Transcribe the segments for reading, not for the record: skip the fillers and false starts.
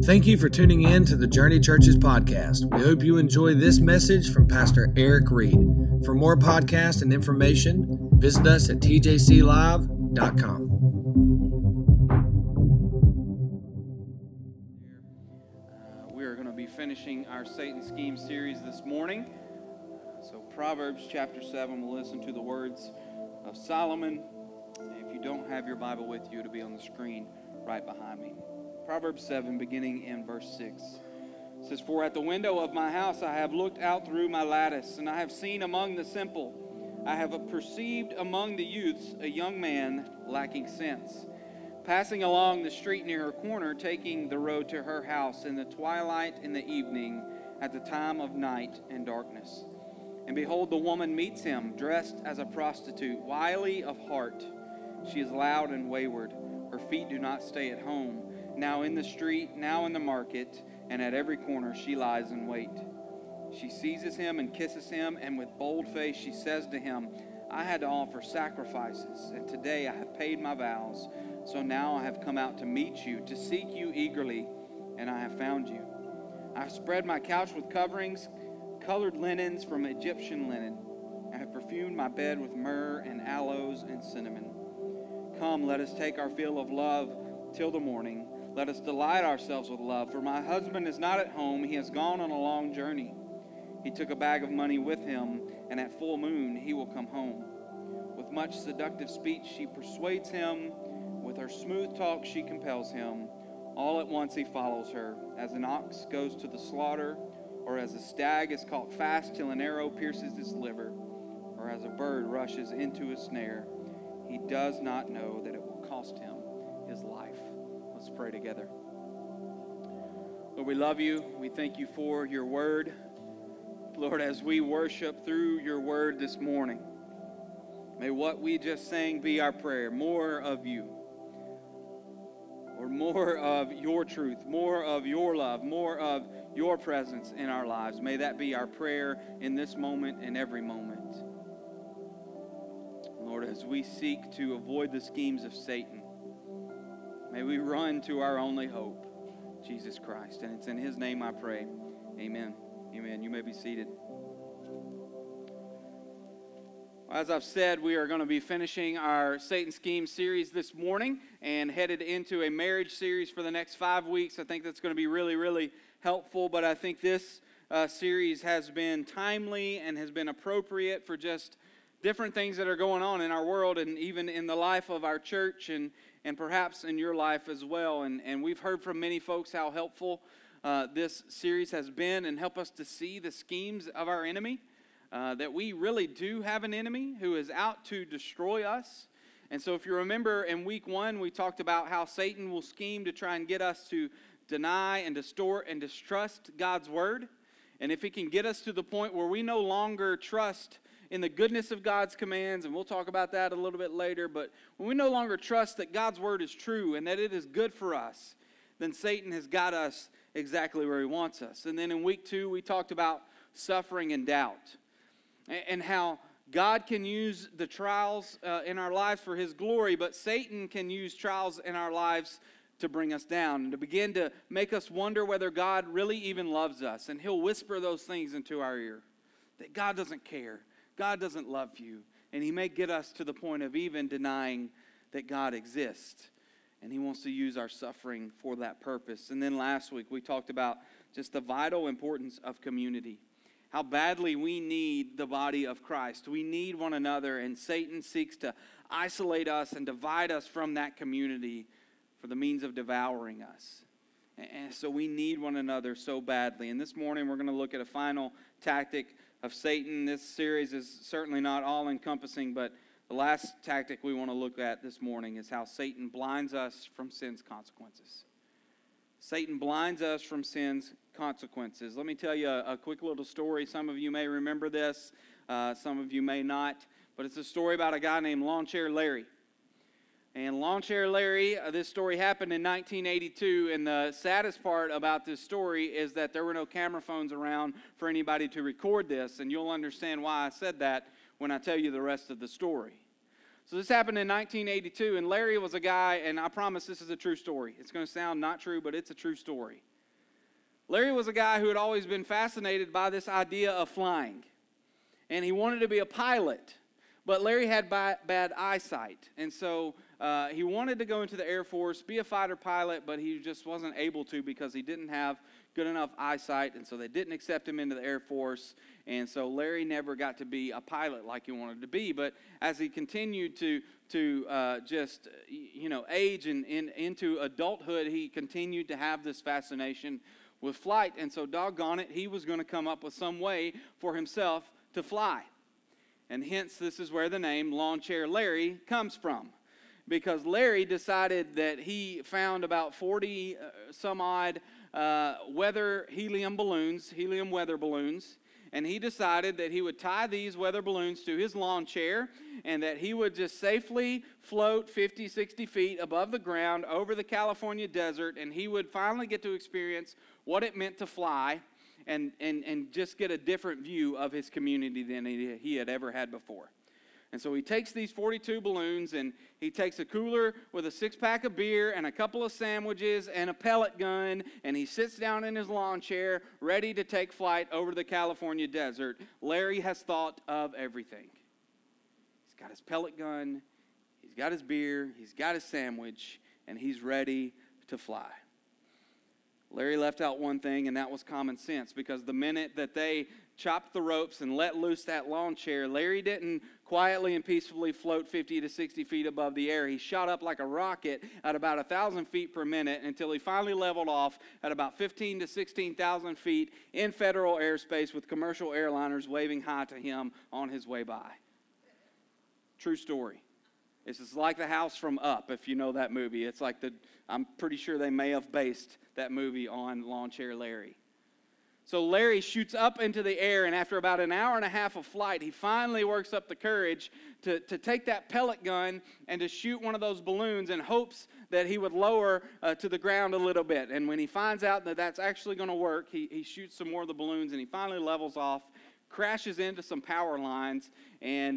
Thank you for tuning in to the Journey Churches podcast. We hope you enjoy this message from Pastor Eric Reed. For more podcasts and information, visit us at tjclive.com. We are going to be finishing our Satan Scheme series this morning. So Proverbs chapter 7, we'll listen to the words of Solomon. If you don't have your Bible with you, it'll be on the screen right behind me. Proverbs 7, beginning in verse 6. It says, "For at the window of my house I have looked out through my lattice, and I have seen among the simple, I have perceived among the youths a young man lacking sense, passing along the street near her corner, taking the road to her house in the twilight in the evening, at the time of night and darkness. And behold, the woman meets him, dressed as a prostitute, wily of heart. She is loud and wayward. Her feet do not stay at home. Now in the street, now in the market, and at every corner she lies in wait. She seizes him and kisses him, and with bold face she says to him, I had to offer sacrifices, and today I have paid my vows. So now I have come out to meet you, to seek you eagerly, and I have found you. I have spread my couch with coverings, colored linens from Egyptian linen. I have perfumed my bed with myrrh and aloes and cinnamon. Come, let us take our fill of love till the morning. Let us delight ourselves with love, for my husband is not at home. He has gone on a long journey. He took a bag of money with him, and at full moon he will come home. With much seductive speech she persuades him. With her smooth talk she compels him. All at once he follows her, as an ox goes to the slaughter, or as a stag is caught fast till an arrow pierces its liver, or as a bird rushes into a snare. He does not know that it will cost him his life." Let's pray together. Lord, we love you. We thank you for your word. Lord, as we worship through your word this morning, may what we just sang be our prayer. More of you. Or more of your truth, more of your love, more of your presence in our lives. May that be our prayer in this moment and every moment. Lord, as we seek to avoid the schemes of Satan, may we run to our only hope, Jesus Christ. And it's in his name I pray. Amen. Amen. You may be seated. As I've said, we are going to be finishing our Satan Scheme series this morning and headed into a marriage series for the next 5 weeks. I think that's going to be really, really helpful, but I think this series has been timely and has been appropriate for just different things that are going on in our world and even in the life of our church and perhaps in your life as well. And we've heard from many folks how helpful this series has been and help us to see the schemes of our enemy. That we really do have an enemy who is out to destroy us. And so if you remember in week 1, we talked about how Satan will scheme to try and get us to deny and distort and distrust God's word. And if he can get us to the point where we no longer trust in the goodness of God's commands, and we'll talk about that a little bit later, but when we no longer trust that God's word is true and that it is good for us, then Satan has got us exactly where he wants us. And then in week 2, we talked about suffering and doubt, and how God can use the trials in our lives for his glory, but Satan can use trials in our lives to bring us down and to begin to make us wonder whether God really even loves us. And he'll whisper those things into our ear, that God doesn't care, God doesn't love you. And he may get us to the point of even denying that God exists. And he wants to use our suffering for that purpose. And then last week we talked about just the vital importance of community. How badly we need the body of Christ. We need one another, and Satan seeks to isolate us and divide us from that community for the means of devouring us. And so we need one another so badly. And this morning we're going to look at a final tactic of Satan. This series is certainly not all-encompassing, but the last tactic we want to look at this morning is how Satan blinds us from sin's consequences. Satan blinds us from sin's consequences. Let me tell you a quick little story. Some of you may remember this, some of you may not, but it's a story about a guy named Lawn Chair Larry. And Lawn Chair Larry, this story happened in 1982, and the saddest part about this story is that there were no camera phones around for anybody to record this, and you'll understand why I said that when I tell you the rest of the story. So this happened in 1982, and Larry was a guy, and I promise this is a true story. It's going to sound not true, but it's a true story. Larry was a guy who had always been fascinated by this idea of flying. And he wanted to be a pilot. But Larry had bad eyesight. And so he wanted to go into the Air Force, be a fighter pilot, but he just wasn't able to because he didn't have good enough eyesight. And so they didn't accept him into the Air Force. And so Larry never got to be a pilot like he wanted to be. But as he continued to age and into adulthood, he continued to have this fascination with flight. And so doggone it, he was going to come up with some way for himself to fly. And hence, this is where the name Lawn Chair Larry comes from. Because Larry decided that he found about 40 some odd helium weather balloons. And he decided that he would tie these weather balloons to his lawn chair and that he would just safely float 50, 60 feet above the ground over the California desert, and he would finally get to experience what it meant to fly and just get a different view of his community than he had ever had before. And so he takes these 42 balloons and he takes a cooler with a 6-pack of beer and a couple of sandwiches and a pellet gun, and he sits down in his lawn chair ready to take flight over the California desert. Larry has thought of everything. He's got his pellet gun, he's got his beer, he's got his sandwich, and he's ready to fly. Larry left out one thing, and that was common sense, because the minute that they chopped the ropes and let loose that lawn chair, Larry didn't quietly and peacefully float 50 to 60 feet above the air. He shot up like a rocket at about 1,000 feet per minute until he finally leveled off at about 15 to 16,000 feet in federal airspace with commercial airliners waving hi to him on his way by. True story. This is like the house from Up, if you know that movie. It's like I'm pretty sure they may have based that movie on Lawn Chair Larry. So Larry shoots up into the air, and after about an hour and a half of flight, he finally works up the courage to take that pellet gun and to shoot one of those balloons in hopes that he would lower to the ground a little bit. And when he finds out that that's actually going to work, he shoots some more of the balloons, and he finally levels off, crashes into some power lines, and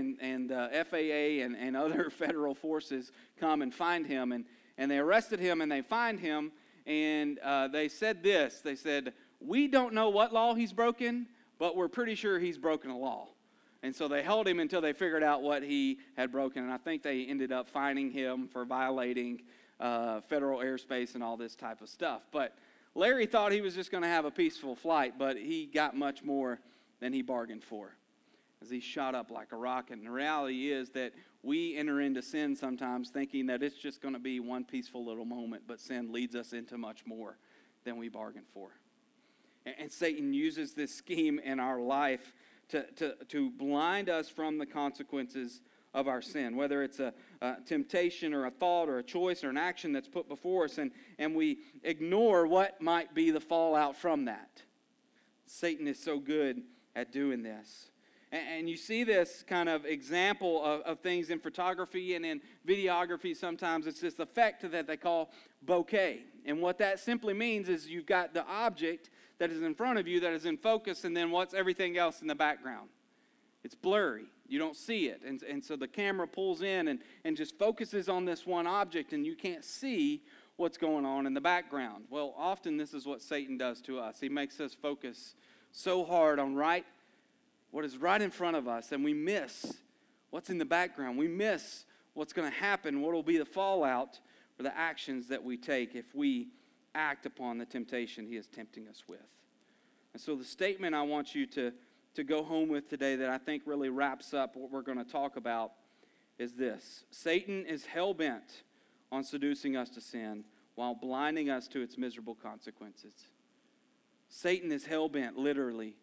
FAA and other federal forces come and find him, and they arrested him, and they find him, and they said this. They said, "We don't know what law he's broken, but we're pretty sure he's broken a law." And so they held him until they figured out what he had broken, and I think they ended up fining him for violating federal airspace and all this type of stuff. But Larry thought he was just going to have a peaceful flight, but he got much more than he bargained for, as he shot up like a rocket. And the reality is that we enter into sin sometimes thinking that it's just going to be one peaceful little moment, but sin leads us into much more than we bargained for. And Satan uses this scheme in our life to blind us from the consequences of our sin, whether it's a temptation or a thought or a choice or an action that's put before us, and we ignore what might be the fallout from that. Satan is so good at doing this. And you see this kind of example of things in photography and in videography. Sometimes it's this effect that they call bokeh. And what that simply means is you've got the object that is in front of you that is in focus, and then what's everything else in the background? It's blurry. You don't see it. And so the camera pulls in and just focuses on this one object, and you can't see what's going on in the background. Well, often this is what Satan does to us. He makes us focus so hard on what is right in front of us, and we miss what's in the background. We miss what's going to happen, what will be the fallout for the actions that we take if we act upon the temptation he is tempting us with. And so the statement I want you to go home with today that I think really wraps up what we're going to talk about is this: Satan is hell-bent on seducing us to sin while blinding us to its miserable consequences. Satan is hell-bent, literally,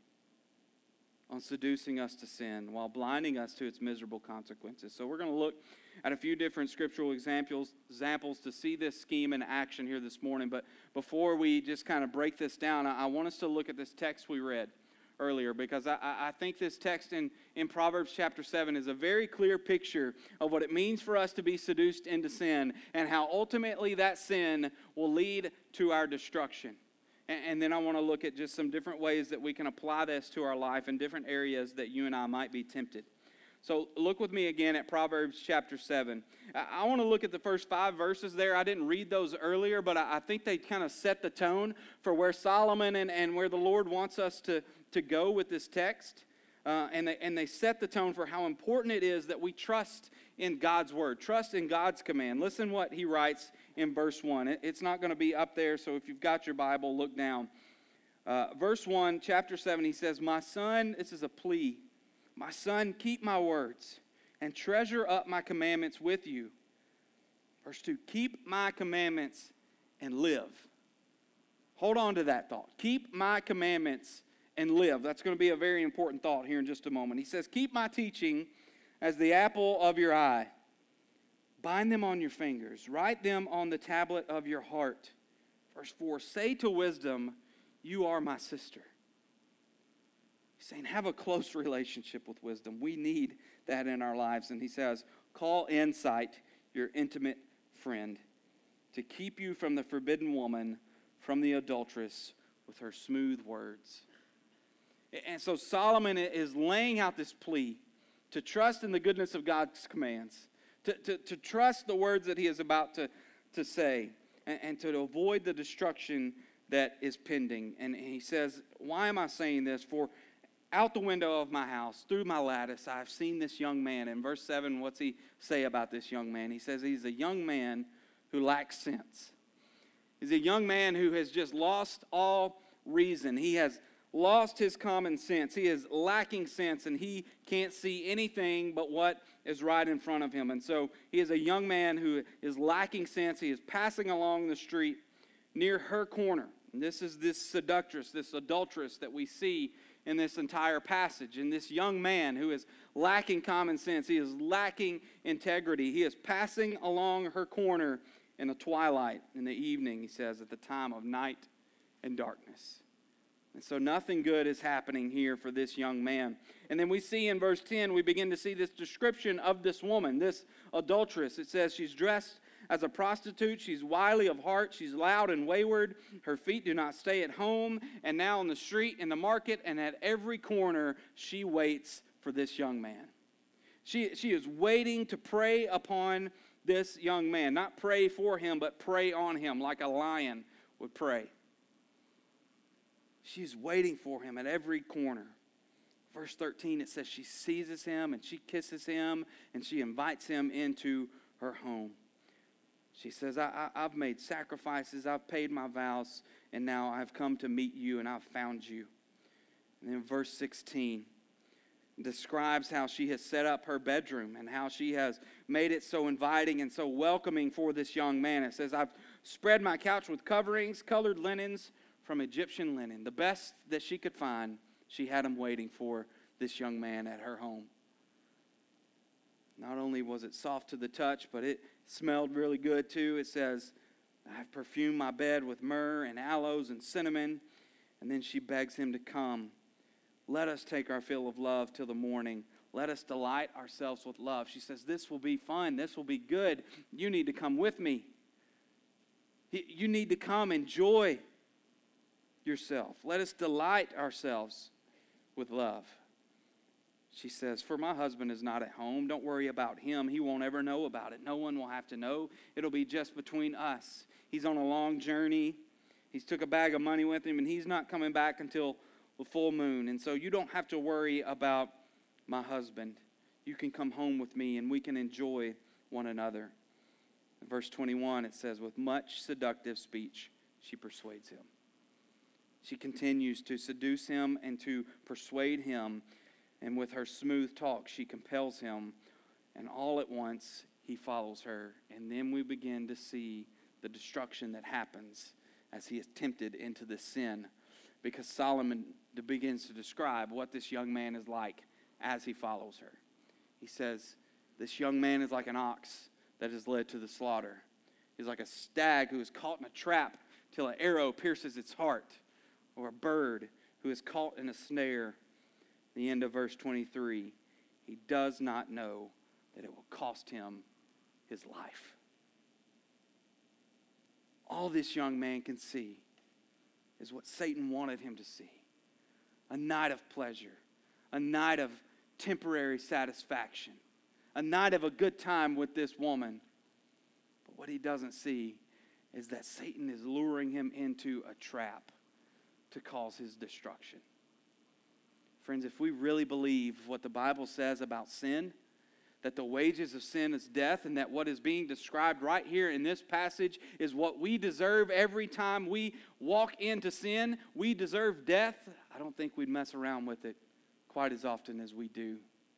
on seducing us to sin while blinding us to its miserable consequences. So we're going to look at a few different scriptural examples to see this scheme in action here this morning. But before we just kind of break this down, I want us to look at this text we read earlier, because I think this text in Proverbs chapter 7 is a very clear picture of what it means for us to be seduced into sin and how ultimately that sin will lead to our destruction. And then I want to look at just some different ways that we can apply this to our life in different areas that you and I might be tempted. So look with me again at Proverbs chapter 7. I want to look at the first 5 verses there. I didn't read those earlier, but I think they kind of set the tone for where Solomon and where the Lord wants us to go with this text. And they set the tone for how important it is that we trust in God's word, trust in God's command. Listen what he writes in verse 1. It's not going to be up there, so if you've got your Bible, look down. Verse 1, chapter 7, he says, "My son," this is a plea, "my son, keep my words and treasure up my commandments with you." Verse 2, "Keep my commandments and live." Hold on to that thought. Keep my commandments and live. That's going to be a very important thought here in just a moment. He says, "Keep my teaching as the apple of your eye. Bind them on your fingers. Write them on the tablet of your heart." Verse 4, "Say to wisdom, you are my sister." He's saying, have a close relationship with wisdom. We need that in our lives. And he says, "Call insight your intimate friend to keep you from the forbidden woman, from the adulteress with her smooth words." And so Solomon is laying out this plea to trust in the goodness of God's commands, to trust the words that he is about to say, and to avoid the destruction that is pending. And he says, "Why am I saying this? For out the window of my house, through my lattice, I have seen this young man." In verse 7, what's he say about this young man? He says he's a young man who lacks sense. He's a young man who has just lost all reason. He has lost his common sense. He is lacking sense, and he can't see anything but what is right in front of him. And so he is a young man who is lacking sense. He is passing along the street near her corner. And this is this seductress, this adulteress that we see in this entire passage. And this young man who is lacking common sense, he is lacking integrity. He is passing along her corner in the twilight, in the evening, he says, at the time of night and darkness. And so nothing good is happening here for this young man. And then we see in verse 10, we begin to see this description of this woman, this adulteress. It says she's dressed as a prostitute. She's wily of heart. She's loud and wayward. Her feet do not stay at home. And now on the street, in the market, and at every corner, she waits for this young man. She is waiting to prey upon this young man. Not pray for him, but prey on him like a lion would prey. She's waiting for him at every corner. Verse 13, it says she seizes him and she kisses him and she invites him into her home. She says, I've made sacrifices, I've paid my vows, and now I've come to meet you and I've found you. And then verse 16 describes how she has set up her bedroom and how she has made it so inviting and so welcoming for this young man. It says, I've spread my couch with coverings, colored linens from Egyptian linen. The best that she could find, she had him waiting for this young man at her home. Not only was it soft to the touch, but it smelled really good too. It says, I've perfumed my bed with myrrh and aloes and cinnamon. And then she begs him to come. Let us take our fill of love till the morning. Let us delight ourselves with love. She says, this will be fun. This will be good. You need to come with me. You need to come enjoy yourself. Let us delight ourselves with love. She says, for my husband is not at home. Don't worry about him. He won't ever know about it. No one will have to know. It'll be just between us. He's on a long journey. He's took a bag of money with him, and he's not coming back until the full moon. And so you don't have to worry about my husband. You can come home with me, and we can enjoy one another. In verse 21, it says, with much seductive speech, she persuades him. She continues to seduce him and to persuade him. And with her smooth talk, she compels him. And all at once, he follows her. And then we begin to see the destruction that happens as he is tempted into this sin. Because Solomon begins to describe what this young man is like as he follows her. He says, this young man is like an ox that is led to the slaughter. He's like a stag who is caught in a trap till an arrow pierces its heart. Or a bird who is caught in a snare. The end of verse 23, he does not know that it will cost him his life. All this young man can see is what Satan wanted him to see. A night of pleasure, a night of temporary satisfaction, a night of a good time with this woman. But what he doesn't see is that Satan is luring him into a trap to cause his destruction. Friends, if we really believe what the Bible says about sin, that the wages of sin is death, and that what is being described right here in this passage is what we deserve every time we walk into sin, we deserve death, I don't think we'd mess around with it quite as often as we do.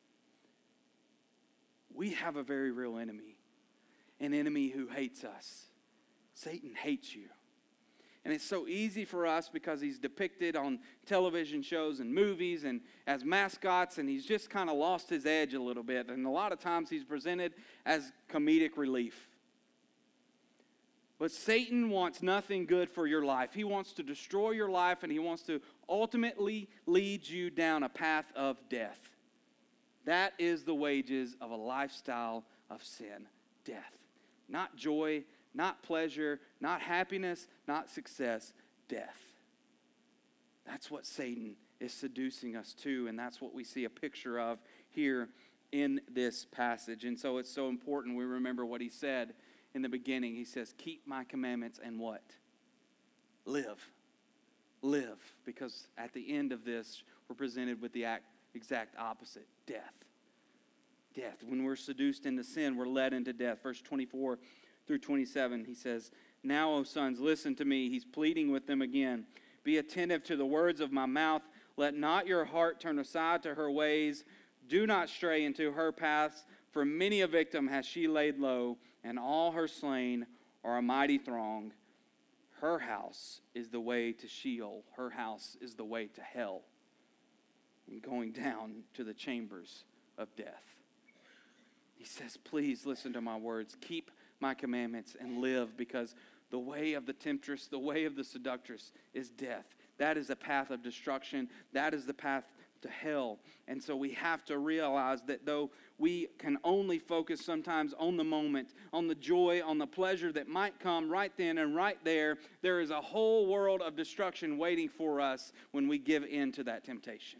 We have a very real enemy, an enemy who hates us. Satan hates you. And it's so easy for us because he's depicted on television shows and movies and as mascots, and he's just kind of lost his edge a little bit. And a lot of times he's presented as comedic relief. But Satan wants nothing good for your life. He wants to destroy your life, and he wants to ultimately lead you down a path of death. That is the wages of a lifestyle of sin. Death. Not joy, not pleasure, not happiness, not success. Death. That's what Satan is seducing us to, and that's what we see a picture of here in this passage. And so it's so important we remember what he said in the beginning. He says, keep my commandments and what? Live. Live. Because at the end of this, we're presented with the exact opposite. Death. Death. When we're seduced into sin, we're led into death. Verse 24 through 27, he says, now, O sons, listen to me. He's pleading with them again. Be attentive to the words of my mouth. Let not your heart turn aside to her ways. Do not stray into her paths, for many a victim has she laid low, and all her slain are a mighty throng. Her house is the way to Sheol. Her house is the way to hell, and going down to the chambers of death. He says, please listen to my words. Keep my commandments and live, because the way of the temptress, the way of the seductress is death. That is the path of destruction. That is the path to hell. And so we have to realize that though we can only focus sometimes on the moment, on the joy, on the pleasure that might come right then and right there, there is a whole world of destruction waiting for us when we give in to that temptation.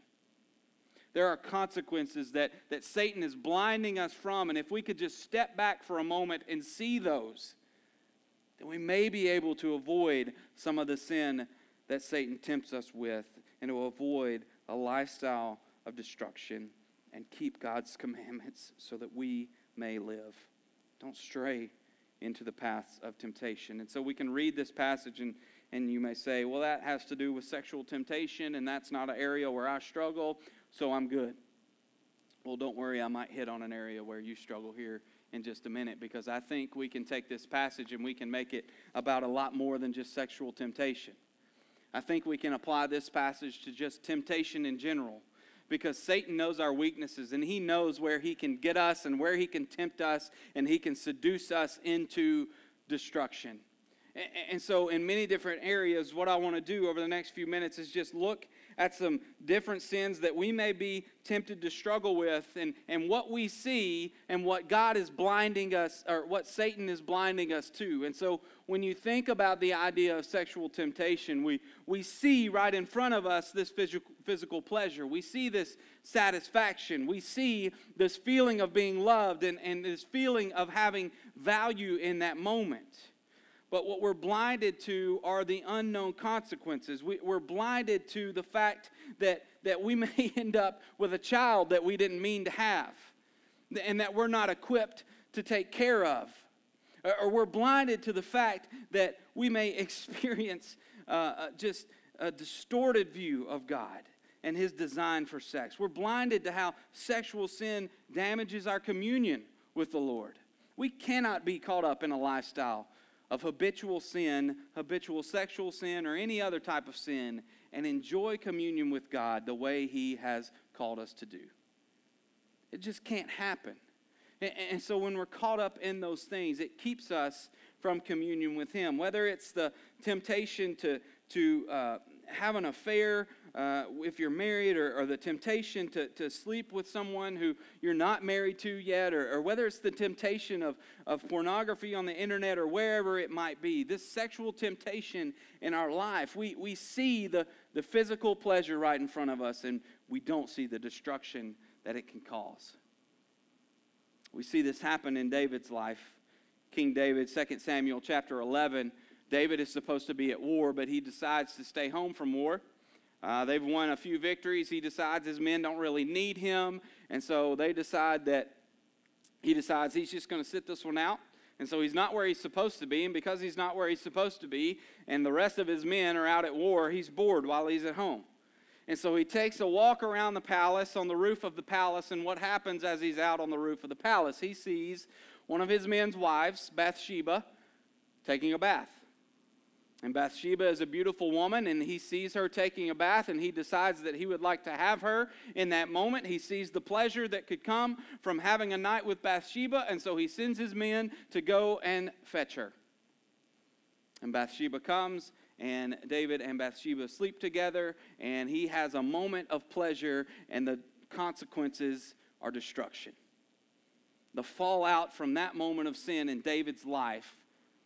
There are consequences that Satan is blinding us from, and if we could just step back for a moment and see those, then we may be able to avoid some of the sin that Satan tempts us with, and to avoid a lifestyle of destruction and keep God's commandments so that we may live. Don't stray into the paths of temptation. And so we can read this passage and you may say, well, that has to do with sexual temptation, and that's not an area where I struggle, so I'm good. Well, don't worry, I might hit on an area where you struggle here in just a minute, because I think we can take this passage and we can make it about a lot more than just sexual temptation. I think we can apply this passage to just temptation in general, because Satan knows our weaknesses, and he knows where he can get us and where he can tempt us, and he can seduce us into destruction. And so in many different areas, what I want to do over the next few minutes is just look at some different sins that we may be tempted to struggle with, and what we see and what God is blinding us, or what Satan is blinding us to. And so when you think about the idea of sexual temptation, we see right in front of us this physical pleasure. We see this satisfaction. We see this feeling of being loved and this feeling of having value in that moment. But what we're blinded to are the unknown consequences. We're blinded to the fact that we may end up with a child that we didn't mean to have, and that we're not equipped to take care of. Or we're blinded to the fact that we may experience just a distorted view of God and His design for sex. We're blinded to how sexual sin damages our communion with the Lord. We cannot be caught up in a lifestyle of habitual sin, habitual sexual sin, or any other type of sin, and enjoy communion with God the way He has called us to do. It just can't happen. And so when we're caught up in those things, it keeps us from communion with Him. Whether it's the temptation to have an affair if you're married, or the temptation to sleep with someone who you're not married to yet, or whether it's the temptation of pornography on the internet or wherever it might be, this sexual temptation in our life, we see the physical pleasure right in front of us, and we don't see the destruction that it can cause. We see this happen in David's life. King David, 2 Samuel chapter 11, David is supposed to be at war, but he decides to stay home from war. They've won a few victories. He decides his men don't really need him, and so he decides he's just going to sit this one out. And so he's not where he's supposed to be, and because he's not where he's supposed to be, and the rest of his men are out at war, he's bored while he's at home. And so he takes a walk around the palace, on the roof of the palace, and what happens as he's out on the roof of the palace? He sees one of his men's wives, Bathsheba, taking a bath. And Bathsheba is a beautiful woman, and he sees her taking a bath, and he decides that he would like to have her in that moment. He sees the pleasure that could come from having a night with Bathsheba, and so he sends his men to go and fetch her. And Bathsheba comes, and David and Bathsheba sleep together, and he has a moment of pleasure, and the consequences are destruction. The fallout from that moment of sin in David's life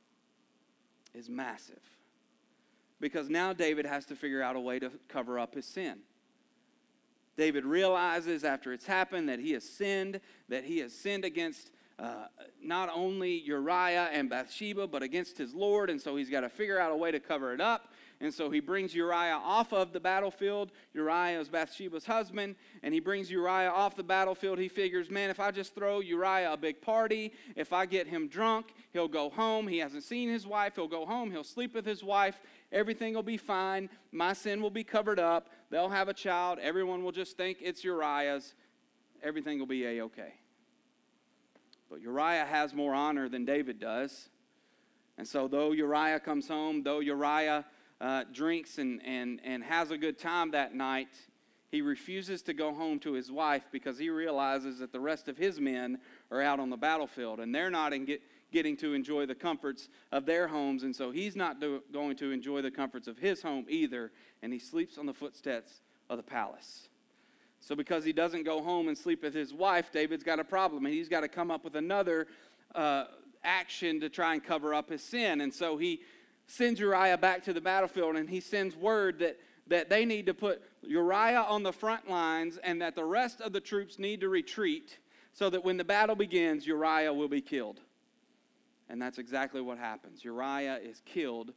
is massive. Because now David has to figure out a way to cover up his sin. David realizes after it's happened that he has sinned against not only Uriah and Bathsheba, but against his Lord, and so he's got to figure out a way to cover it up. And so he brings Uriah off of the battlefield. Uriah is Bathsheba's husband, and he brings Uriah off the battlefield. He figures, man, if I just throw Uriah a big party, if I get him drunk, he'll go home. He hasn't seen his wife. He'll go home. He'll sleep with his wife. Everything will be fine. My sin will be covered up. They'll have a child. Everyone will just think it's Uriah's. Everything will be A-okay. But Uriah has more honor than David does. And so though Uriah comes home, though Uriah drinks and has a good time that night, he refuses to go home to his wife because he realizes that the rest of his men are out on the battlefield, and they're not getting to enjoy the comforts of their homes, and so he's not going to enjoy the comforts of his home either, and he sleeps on the footsteps of the palace. So because he doesn't go home and sleep with his wife, David's got a problem, and he's got to come up with another action to try and cover up his sin. And so he sends Uriah back to the battlefield, and he sends word that they need to put Uriah on the front lines and that the rest of the troops need to retreat so that when the battle begins, Uriah will be killed. And that's exactly what happens. Uriah is killed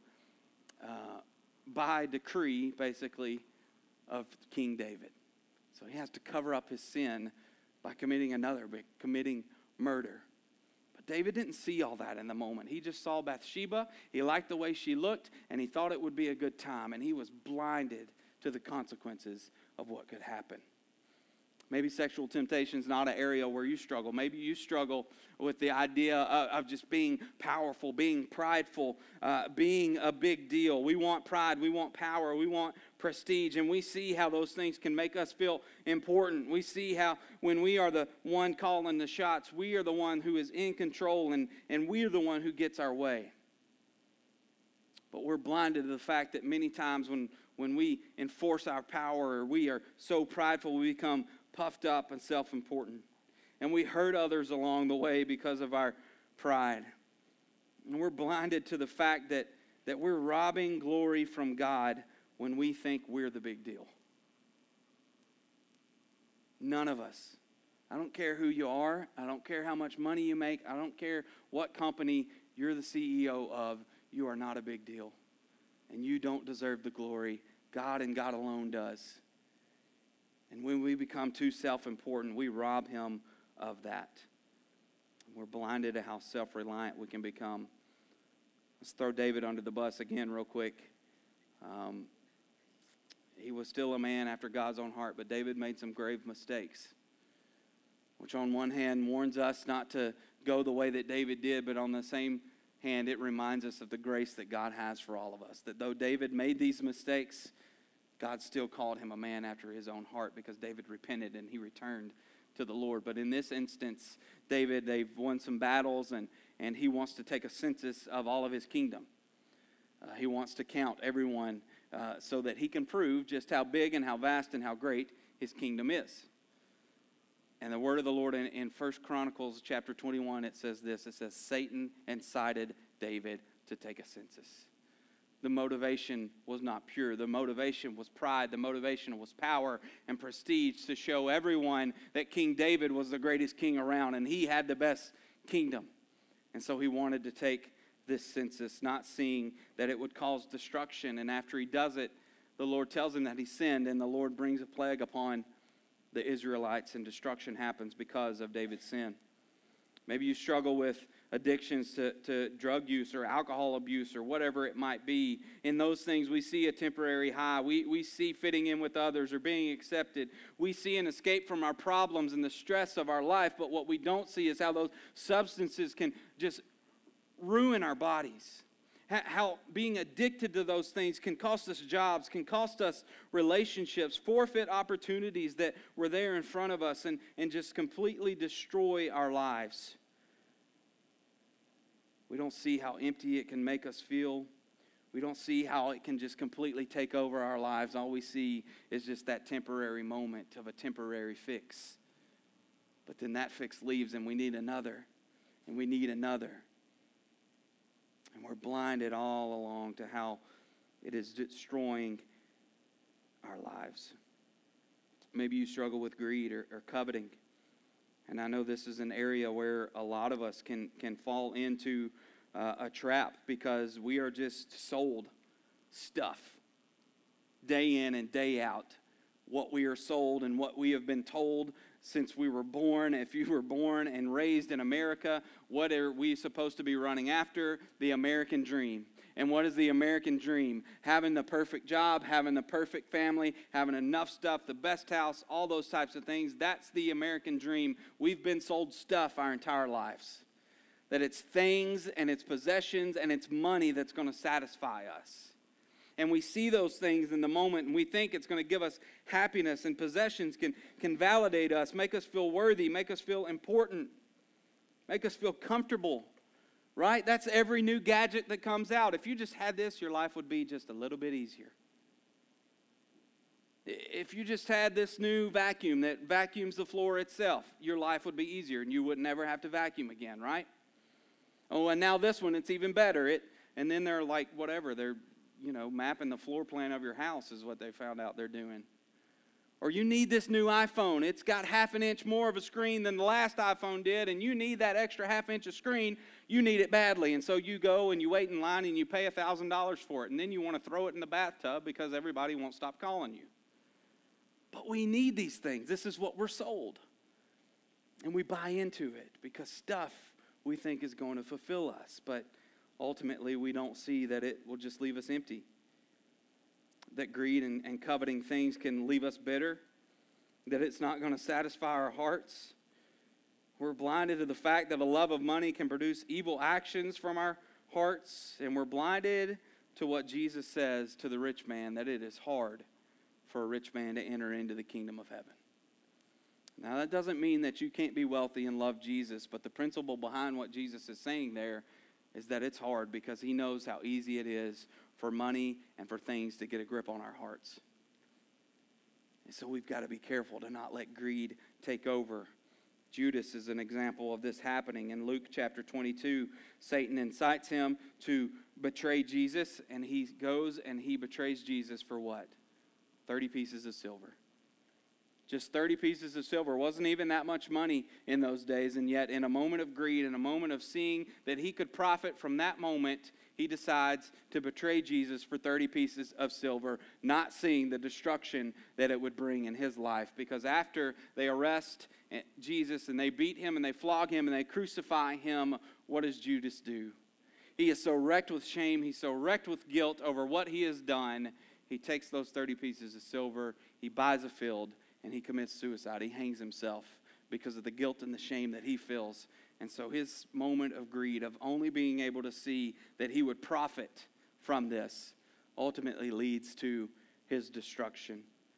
by decree, basically, of King David. So he has to cover up his sin by committing murder. But David didn't see all that in the moment. He just saw Bathsheba. He liked the way she looked, and he thought it would be a good time. And he was blinded to the consequences of what could happen. Maybe sexual temptation is not an area where you struggle. Maybe you struggle with the idea of just being powerful, being prideful, being a big deal. We want pride, we want power, we want prestige, and we see how those things can make us feel important. We see how when we are the one calling the shots, we are the one who is in control, and we are the one who gets our way. But we're blinded to the fact that many times when we enforce our power or we are so prideful, we become puffed up and self-important. And we hurt others along the way because of our pride. And we're blinded to the fact that we're robbing glory from God when we think we're the big deal. None of us. I don't care who you are. I don't care how much money you make. I don't care what company you're the CEO of. You are not a big deal. And you don't deserve the glory. God and God alone does. And when we become too self-important, we rob him of that. We're blinded to how self-reliant we can become. Let's throw David under the bus again real quick. He was still a man after God's own heart, but David made some grave mistakes, which on one hand warns us not to go the way that David did, but on the same hand, it reminds us of the grace that God has for all of us. That though David made these mistakes, God still called him a man after his own heart because David repented and he returned to the Lord. But in this instance, they've won some battles and he wants to take a census of all of his kingdom. He wants to count everyone so that he can prove just how big and how vast and how great his kingdom is. And the word of the Lord in 1 Chronicles chapter 21, it says this. It says, Satan incited David to take a census. the motivation was not pure. The motivation was pride. The motivation was power and prestige to show everyone that King David was the greatest king around and he had the best kingdom. And so he wanted to take this census, not seeing that it would cause destruction. And after he does it, the Lord tells him that he sinned, and the Lord brings a plague upon the Israelites, and destruction happens because of David's sin. Maybe you struggle with addictions to drug use or alcohol abuse or whatever it might be. In those things, we see a temporary high. We see fitting in with others or being accepted. We see an escape from our problems and the stress of our life, but what we don't see is how those substances can just ruin our bodies. How being addicted to those things can cost us jobs, can cost us relationships, forfeit opportunities that were there in front of us, and just completely destroy our lives. We don't see how empty it can make us feel. We don't see how it can just completely take over our lives. All we see is just that temporary moment of a temporary fix. But then that fix leaves, and we need another, and we need another. And we're blinded all along to how it is destroying our lives. Maybe you struggle with greed or coveting. And I know this is an area where a lot of us can fall into a trap because we are just sold stuff day in and day out. What we are sold and what we have been told since we were born. If you were born and raised in America, what are we supposed to be running after? The American dream. And what is the American dream? Having the perfect job, having the perfect family, having enough stuff, the best house, all those types of things. That's the American dream. We've been sold stuff our entire lives. That it's things and it's possessions and it's money that's going to satisfy us. And we see those things in the moment, and we think it's going to give us happiness, and possessions can validate us, make us feel worthy, make us feel important, make us feel comfortable, right? That's every new gadget that comes out. If you just had this, your life would be just a little bit easier. If you just had this new vacuum that vacuums the floor itself, your life would be easier, and you would never have to vacuum again, right? Oh, and now this one, it's even better. And then they're like, whatever, they're mapping the floor plan of your house is what they found out they're doing. Or you need this new iPhone. It's got half an inch more of a screen than the last iPhone did, and you need that extra half inch of screen. You need it badly. And so you go and you wait in line and you pay $1,000 for it, and then you want to throw it in the bathtub because everybody won't stop calling you. But we need these things. This is what we're sold. And we buy into it because stuff we think is going to fulfill us. But ultimately, we don't see that it will just leave us empty. That greed and coveting things can leave us bitter. That it's not going to satisfy our hearts. We're blinded to the fact that a love of money can produce evil actions from our hearts. And we're blinded to what Jesus says to the rich man, that it is hard for a rich man to enter into the kingdom of heaven. Now, that doesn't mean that you can't be wealthy and love Jesus, but the principle behind what Jesus is saying there is that it's hard because he knows how easy it is for money and for things to get a grip on our hearts. And so we've got to be careful to not let greed take over. Judas is an example of this happening. In Luke chapter 22, Satan incites him to betray Jesus, and he goes and he betrays Jesus for what? 30 pieces of silver. Just 30 pieces of silver. Wasn't even that much money in those days. And yet in a moment of greed, in a moment of seeing that he could profit from that moment, he decides to betray Jesus for 30 pieces of silver, not seeing the destruction that it would bring in his life. Because after they arrest Jesus and they beat him and they flog him and they crucify him, what does Judas do? He is so wrecked with shame. He's so wrecked with guilt over what he has done. He takes those 30 pieces of silver. He buys a field. And he commits suicide. He hangs himself because of the guilt and the shame that he feels. And so his moment of greed, of only being able to see that he would profit from this, ultimately leads to his destruction.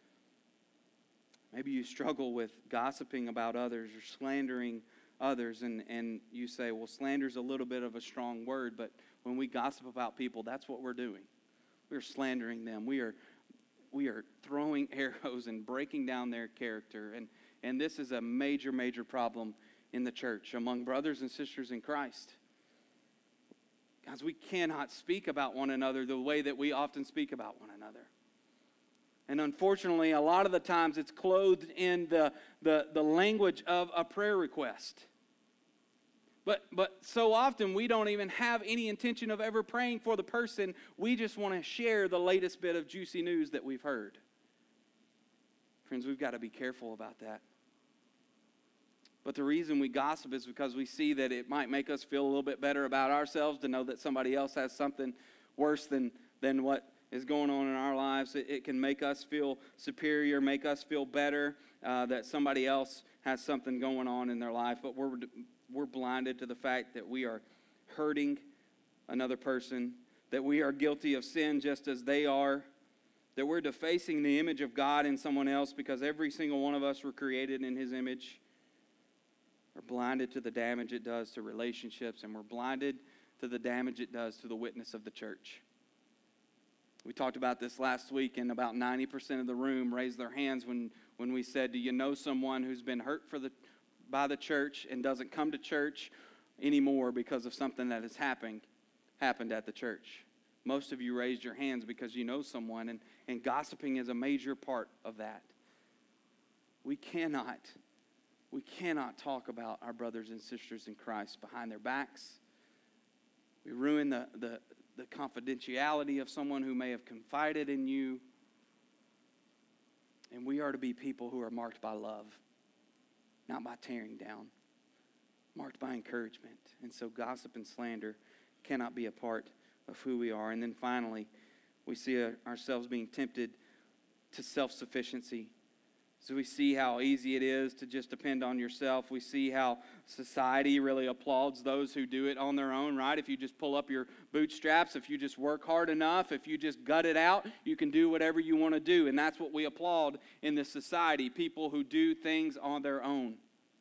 Maybe you struggle with gossiping about others or slandering others. And you say, well, slander's a little bit of a strong word. But when we gossip about people, that's what we're doing. We're slandering them. We are throwing arrows and breaking down their character. And this is a major, major problem in the church among brothers and sisters in Christ. Guys, we cannot speak about one another the way that we often speak about one another. And unfortunately, a lot of the times it's clothed in the language of a prayer request. But so often we don't even have any intention of ever praying for the person. We just want to share the latest bit of juicy news that we've heard. Friends, we've got to be careful about that. But the reason we gossip is because we see that it might make us feel a little bit better about ourselves to know that somebody else has something worse than what is going on in our lives. It can make us feel superior, make us feel better that somebody else has something going on in their life. But we're blinded to the fact that we are hurting another person, that we are guilty of sin just as they are, that we're defacing the image of God in someone else because every single one of us were created in His image. We're blinded to the damage it does to relationships, and we're blinded to the damage it does to the witness of the church. We talked about this last week, and about 90% of the room raised their hands when we said, do you know someone who's been hurt by the church and doesn't come to church anymore because of something that has happened at the church? Most of you raised your hands because you know someone, and gossiping is a major part of that. We cannot talk about our brothers and sisters in Christ behind their backs. We ruin the confidentiality of someone who may have confided in you. And we are to be people who are marked by love, not by tearing down, marked by encouragement. And so gossip and slander cannot be a part of who we are. And then finally, we see ourselves being tempted to self-sufficiency. So we see how easy it is to just depend on yourself. We see how society really applauds those who do it on their own, right? If you just pull up your bootstraps, if you just work hard enough, if you just gut it out, you can do whatever you want to do. And that's what we applaud in this society, people who do things on their own.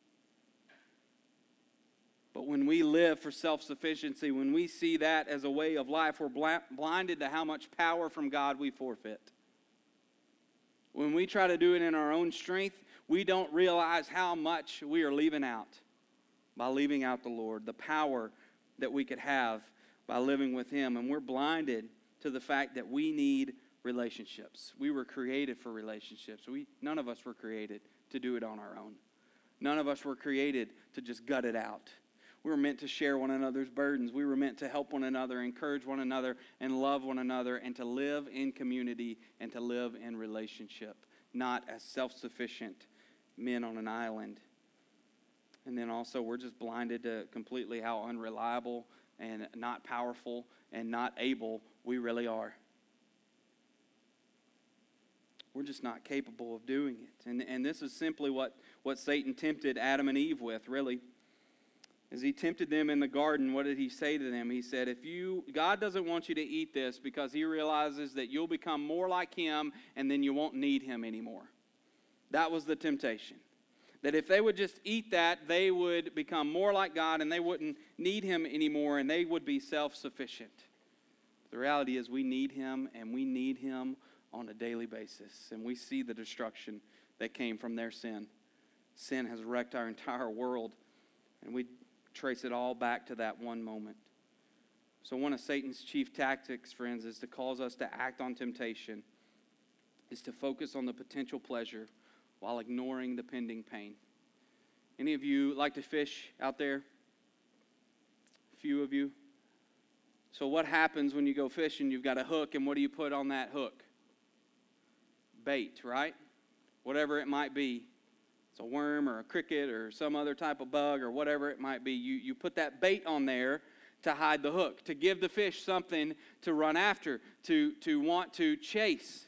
But when we live for self-sufficiency, when we see that as a way of life, we're blinded to how much power from God we forfeit. When we try to do it in our own strength, we don't realize how much we are leaving out by leaving out the Lord, the power that we could have by living with Him. And we're blinded to the fact that we need relationships. We were created for relationships. None of us were created to do it on our own. None of us were created to just gut it out. We were meant to share one another's burdens. We were meant to help one another, encourage one another, and love one another, and to live in community and to live in relationship, not as self-sufficient men on an island. And then also, we're just blinded to completely how unreliable and not powerful and not able we really are. We're just not capable of doing it. And this is simply what Satan tempted Adam and Eve with, really. As he tempted them in the garden, what did he say to them? He said, God doesn't want you to eat this because He realizes that you'll become more like Him and then you won't need Him anymore. That was the temptation. That if they would just eat that, they would become more like God and they wouldn't need Him anymore and they would be self-sufficient. The reality is we need Him, and we need Him on a daily basis. And we see the destruction that came from their sin. Sin has wrecked our entire world, and we trace it all back to that one moment. So one of Satan's chief tactics, friends, is to cause us to act on temptation, is to focus on the potential pleasure while ignoring the pending pain. Any of you like to fish out there? A few of you. So what happens when you go fishing? You've got a hook, and what do you put on that hook? Bait, right? Whatever it might be. It's a worm or a cricket or some other type of bug or whatever it might be. You put that bait on there to hide the hook, to give the fish something to run after, to want to chase.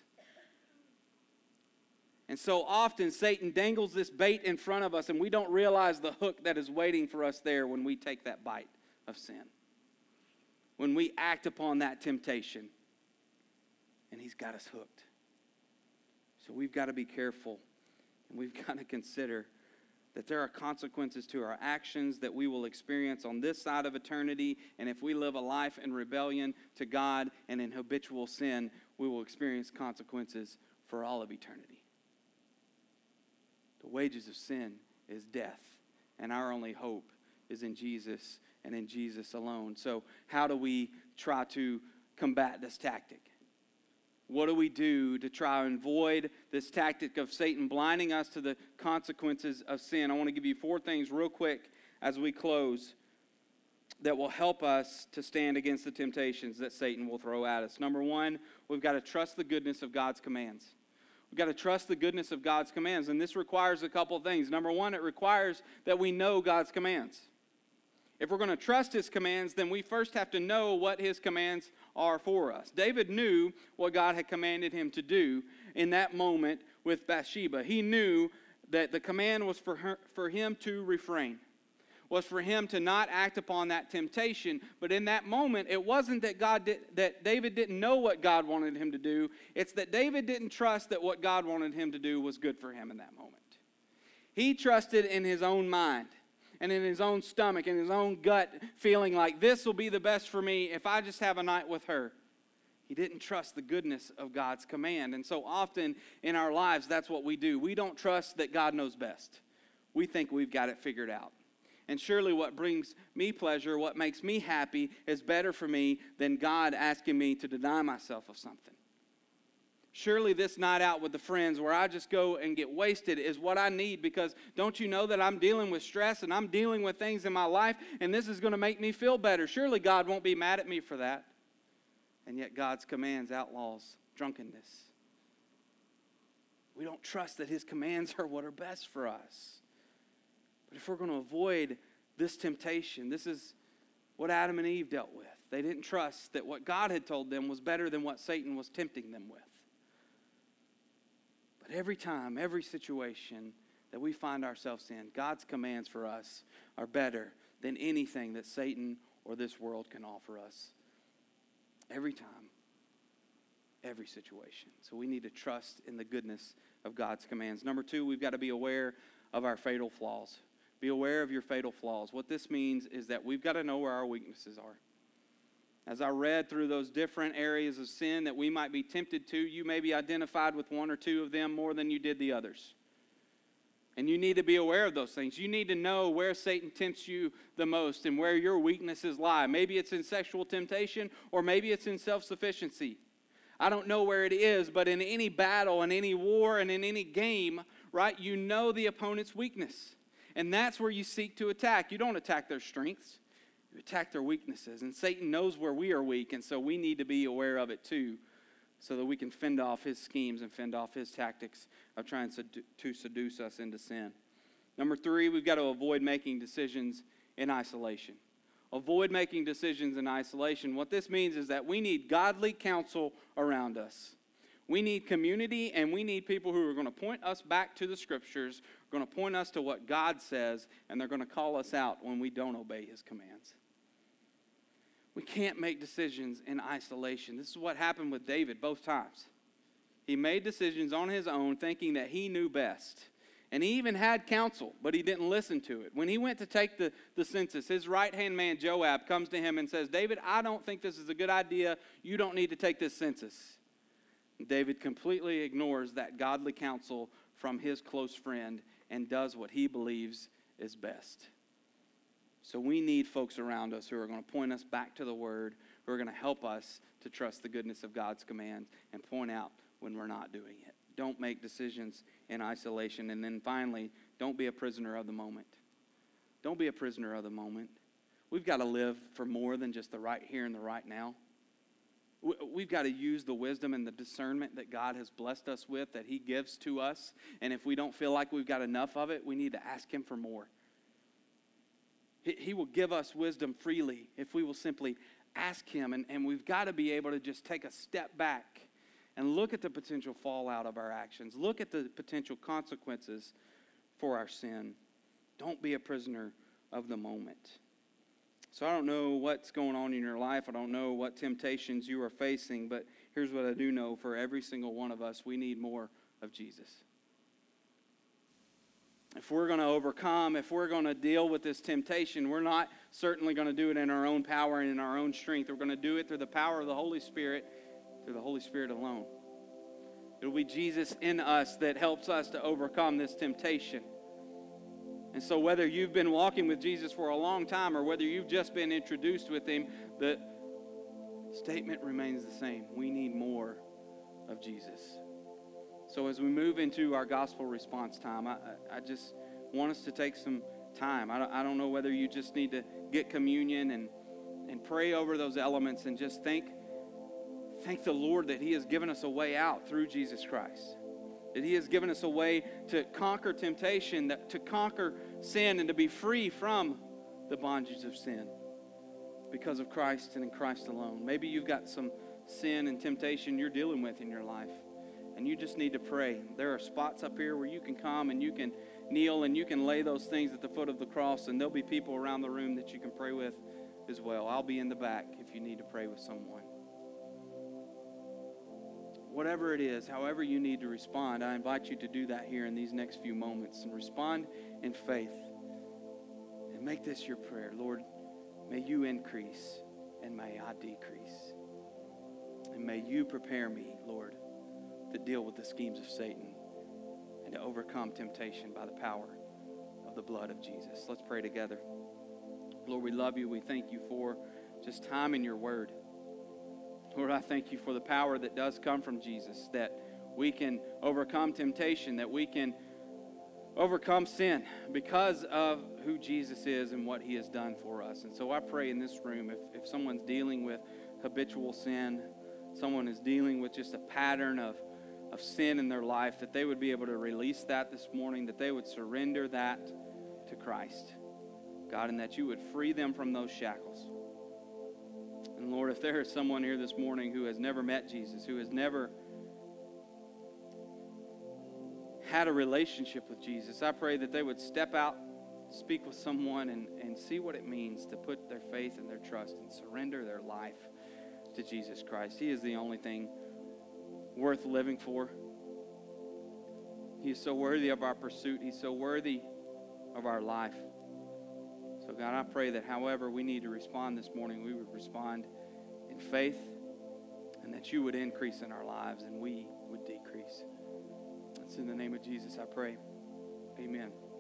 And so often Satan dangles this bait in front of us, and we don't realize the hook that is waiting for us there when we take that bite of sin. When we act upon that temptation, and he's got us hooked. So we've got to be careful. And we've got to consider that there are consequences to our actions that we will experience on this side of eternity. And if we live a life in rebellion to God and in habitual sin, we will experience consequences for all of eternity. The wages of sin is death, and our only hope is in Jesus and in Jesus alone. So how do we try to combat this tactic? What do we do to try and avoid this tactic of Satan blinding us to the consequences of sin? I want to give you 4 things real quick as we close that will help us to stand against the temptations that Satan will throw at us. Number 1, we've got to trust the goodness of God's commands. We've got to trust the goodness of God's commands, and this requires a couple of things. Number 1, it requires that we know God's commands. If we're going to trust his commands, then we first have to know what his commands are for us. David knew what God had commanded him to do in that moment with Bathsheba. He knew that the command was for him to refrain, was for him to not act upon that temptation. But in that moment, it wasn't that David didn't know what God wanted him to do. It's that David didn't trust that what God wanted him to do was good for him in that moment. He trusted in his own mind and in his own stomach and his own gut, feeling like this will be the best for me if I just have a night with her. He didn't trust the goodness of God's command. And so often in our lives, that's what we do. We don't trust that God knows best. We think we've got it figured out. And surely what brings me pleasure, what makes me happy, is better for me than God asking me to deny myself of something. Surely this night out with the friends where I just go and get wasted is what I need, because don't you know that I'm dealing with stress and I'm dealing with things in my life and this is going to make me feel better. Surely God won't be mad at me for that. And yet God's commands outlaws drunkenness. We don't trust that his commands are what are best for us. But if we're going to avoid this temptation, this is what Adam and Eve dealt with. They didn't trust that what God had told them was better than what Satan was tempting them with. But every time, every situation that we find ourselves in, God's commands for us are better than anything that Satan or this world can offer us. Every time, every situation. So we need to trust in the goodness of God's commands. Number 2, we've got to be aware of our fatal flaws. Be aware of your fatal flaws. What this means is that we've got to know where our weaknesses are. As I read through those different areas of sin that we might be tempted to, you may be identified with 1 or 2 of them more than you did the others. And you need to be aware of those things. You need to know where Satan tempts you the most and where your weaknesses lie. Maybe it's in sexual temptation, or maybe it's in self-sufficiency. I don't know where it is, but in any battle, in any war, and in any game, right, you know the opponent's weakness. And that's where you seek to attack. You don't attack their strengths. You attack their weaknesses. And Satan knows where we are weak, and so we need to be aware of it too, so that we can fend off his schemes and fend off his tactics of trying to seduce us into sin. Number 3, we've got to avoid making decisions in isolation. Avoid making decisions in isolation. What this means is that we need godly counsel around us. We need community, and we need people who are going to point us back to the Scriptures, going to point us to what God says, and they're going to call us out when we don't obey his commands. We can't make decisions in isolation. This is what happened with David both times. He made decisions on his own, thinking that he knew best. And he even had counsel, but he didn't listen to it. When he went to take the census, his right-hand man Joab comes to him and says, David, I don't think this is a good idea. You don't need to take this census. And David completely ignores that godly counsel from his close friend and does what he believes is best. So we need folks around us who are going to point us back to the Word, who are going to help us to trust the goodness of God's commands and point out when we're not doing it. Don't make decisions in isolation. And then finally, don't be a prisoner of the moment. Don't be a prisoner of the moment. We've got to live for more than just the right here and the right now. We've got to use the wisdom and the discernment that God has blessed us with, that he gives to us. And if we don't feel like we've got enough of it, we need to ask him for more. He will give us wisdom freely if we will simply ask him. And we've got to be able to just take a step back and look at the potential fallout of our actions. Look at the potential consequences for our sin. Don't be a prisoner of the moment. So I don't know what's going on in your life. I don't know what temptations you are facing. But here's what I do know. For every single one of us, we need more of Jesus. If we're going to overcome, if we're going to deal with this temptation, we're not certainly going to do it in our own power and in our own strength. We're going to do it through the power of the Holy Spirit, through the Holy Spirit alone. It'll be Jesus in us that helps us to overcome this temptation. And so whether you've been walking with Jesus for a long time or whether you've just been introduced with him, the statement remains the same. We need more of Jesus. So as we move into our gospel response time, I just want us to take some time. I don't know whether you just need to get communion and pray over those elements and just thank the Lord that he has given us a way out through Jesus Christ. That he has given us a way to conquer temptation, to conquer sin, and to be free from the bondage of sin because of Christ and in Christ alone. Maybe you've got some sin and temptation you're dealing with in your life, and you just need to pray. There are spots up here where you can come and you can kneel and you can lay those things at the foot of the cross, and there'll be people around the room that you can pray with as well. I'll be in the back if you need to pray with someone. Whatever it is, however you need to respond, I invite you to do that here in these next few moments and respond in faith. And make this your prayer. Lord, may you increase and may I decrease. And may you prepare me, Lord, to deal with the schemes of Satan and to overcome temptation by the power of the blood of Jesus. Let's pray together. Lord, we love you. We thank you for just time in your word. Lord, I thank you for the power that does come from Jesus, that we can overcome temptation, that we can overcome sin because of who Jesus is and what he has done for us. And so I pray in this room, if someone's dealing with habitual sin, someone is dealing with just a pattern of sin in their life, that they would be able to release that this morning, that they would surrender that to Christ, God, and that you would free them from those shackles. And Lord, if there is someone here this morning who has never met Jesus, who has never had a relationship with Jesus, I pray that they would step out, speak with someone, and see what it means to put their faith and their trust and surrender their life to Jesus Christ. He is the only thing worth living for. He is so worthy of our pursuit. He's so worthy of our life. So God, I pray that however we need to respond this morning, we would respond in faith, and that you would increase in our lives and we would decrease. It's in the name of Jesus I pray. Amen.